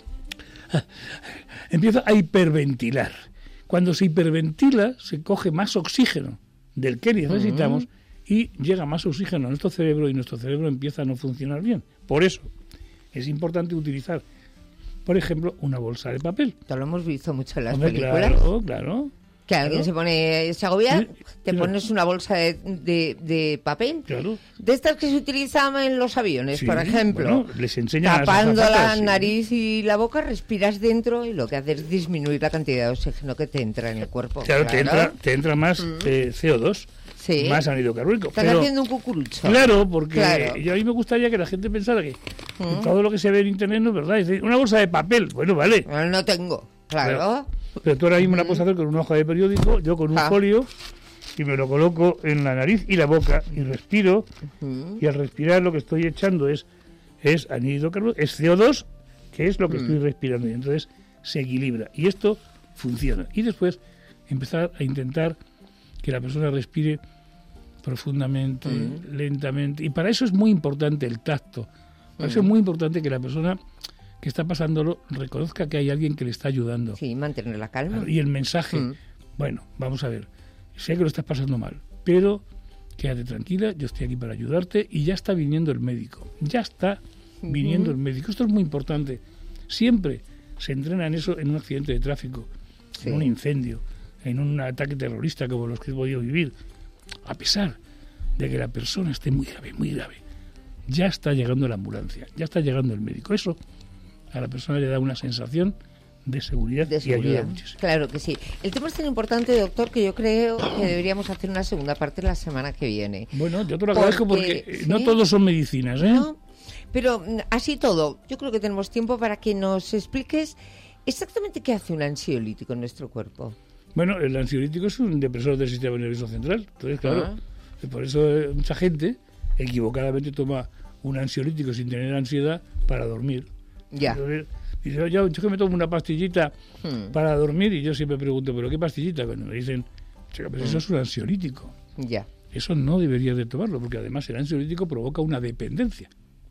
empieza a hiperventilar. Cuando se hiperventila, se coge más oxígeno del que necesitamos y llega más oxígeno a nuestro cerebro, y nuestro cerebro empieza a no funcionar bien. Por eso es importante utilizar, por ejemplo, una bolsa de papel. Esto lo hemos visto mucho en las películas. Claro. Que alguien se agobia, te pones una bolsa de papel, de estas que se utilizaban en los aviones, por ejemplo. Bueno, les enseñan tapando a las la azafatas, nariz y la boca, respiras dentro y lo que haces es disminuir la cantidad de oxígeno que te entra en el cuerpo. Claro, te entra más CO2, más ácido carbónico. Estás haciendo un cucurucho. Claro, porque a mí me gustaría que la gente pensara que todo lo que se ve en internet no es verdad. Es decir, una bolsa de papel, bueno, vale. No tengo, claro. Pero tú ahora mismo la puedes hacer con una hoja de periódico, yo con un folio, y me lo coloco en la nariz y la boca y respiro, y al respirar lo que estoy echando es anhídrido carbónico, es CO2, que es lo que estoy respirando, y entonces se equilibra. Y esto funciona. Y después empezar a intentar que la persona respire profundamente, lentamente. Y para eso es muy importante el tacto. Para eso es muy importante que la persona que está pasándolo reconozca que hay alguien que le está ayudando. Sí, mantener la calma. Y el mensaje, bueno, vamos a ver, sé que lo estás pasando mal, pero quédate tranquila, yo estoy aquí para ayudarte, y ya está viniendo el médico. Ya está viniendo el médico. Esto es muy importante. Siempre se entrena en eso en un accidente de tráfico, en un incendio, en un ataque terrorista como los que he podido vivir. A pesar de que la persona esté muy grave, ya está llegando la ambulancia, ya está llegando el médico. Eso a la persona le da una sensación de seguridad y ayuda muchísimo. Claro que sí. El tema es tan importante, doctor, que yo creo que deberíamos hacer una segunda parte la semana que viene. Bueno, yo te lo agradezco porque no todos son medicinas, ¿eh? No, pero así todo, yo creo que tenemos tiempo para que nos expliques exactamente qué hace un ansiolítico en nuestro cuerpo. Bueno, el ansiolítico es un depresor del sistema nervioso central. Entonces, claro, por eso mucha gente equivocadamente toma un ansiolítico sin tener ansiedad para dormir. Entonces, dice, yo que me tomo una pastillita para dormir, y yo siempre pregunto, ¿pero qué pastillita? Cuando me dicen, pues eso es un ansiolítico. Eso no deberías de tomarlo, porque además el ansiolítico provoca una dependencia.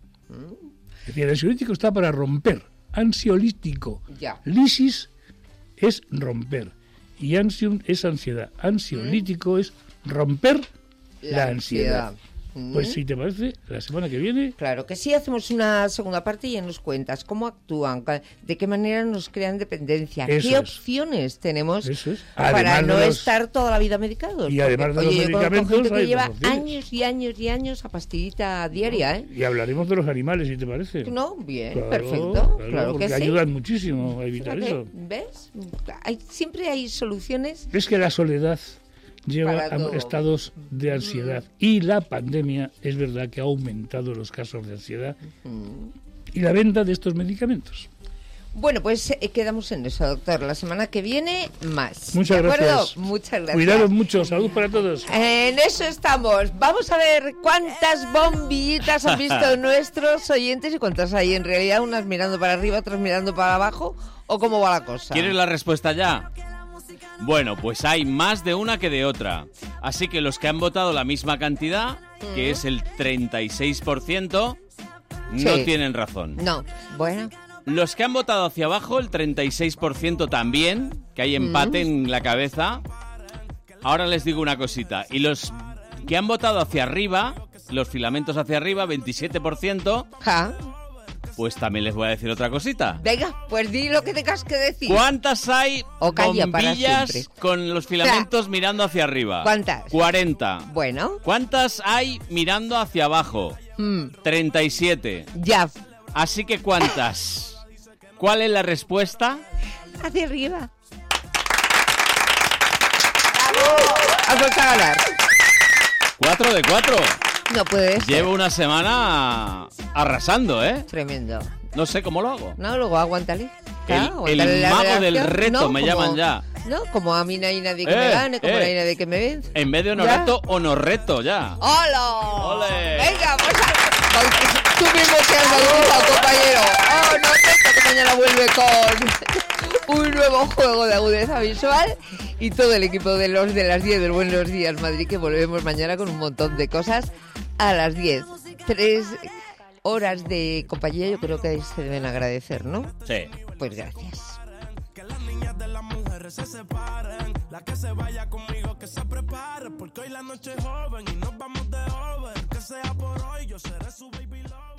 Es decir, el ansiolítico está para romper. Ansiolítico. Lisis es romper. Y ansium es ansiedad. Ansiolítico es romper la ansiedad. Pues si te parece, la semana que viene... Claro que sí, hacemos una segunda parte y ya nos cuentas cómo actúan, de qué manera nos crean dependencia, qué opciones tenemos para no estar toda la vida medicados. Y además de los medicamentos... Yo gente que lleva años y años y años a pastillita diaria, ¿eh? Y hablaremos de los animales, si te parece. No, bien, perfecto, claro que sí. Ayudan muchísimo a evitar eso. ¿Ves? Siempre hay soluciones. Es que la soledad lleva a estados de ansiedad, y la pandemia es verdad que ha aumentado los casos de ansiedad y la venta de estos medicamentos. Bueno, pues quedamos en eso, doctor. La semana que viene, más. Muchas ¿De acuerdo? gracias. Muchas gracias. Cuidaros mucho. Salud para todos. En eso estamos. Vamos a ver cuántas bombillitas han visto nuestros oyentes y cuántas hay en realidad. Unas mirando para arriba, otras mirando para abajo. ¿O cómo va la cosa? ¿Quieres la respuesta ya? Bueno, pues hay más de una que de otra. Así que los que han votado la misma cantidad, que es el 36%, no tienen razón. No, bueno. Los que han votado hacia abajo, el 36% también, que hay empate en la cabeza. Ahora les digo una cosita. Y los que han votado hacia arriba, los filamentos hacia arriba, 27%, pues también les voy a decir otra cosita. Venga, pues di lo que tengas que decir. ¿Cuántas hay o calla bombillas para con los filamentos mirando hacia arriba? ¿Cuántas? 40. Bueno. ¿Cuántas hay mirando hacia abajo? 37. Ya. Así que ¿cuántas? ¿Cuál es la respuesta? Hacia arriba. Has vuelto a ganar. 4 de 4. No puede ser. Llevo una semana arrasando, ¿eh? Tremendo. No sé cómo lo hago. No, luego aguántale. El mago del reto, me llaman ya. No, como a mí no hay nadie que me gane, como no hay nadie que me vence. En vez de honoreto, honorreto ya. ¡Hola! ¡Ole! Venga, pues tú mismo te has bautizado, compañero. ¡Oh, no! Que mañana vuelve con un nuevo juego de agudeza visual y todo el equipo de los de las 10 del Buenos Días Madrid, que volvemos mañana con un montón de cosas a las 10. 3 horas de compañía yo creo que se deben agradecer, ¿no? Sí. Pues gracias. Que las niñas de las mujeres se separen. La que se vaya conmigo que se prepare, porque hoy la noche es joven y nos vamos de over. Que sea por hoy, yo seré su baby love.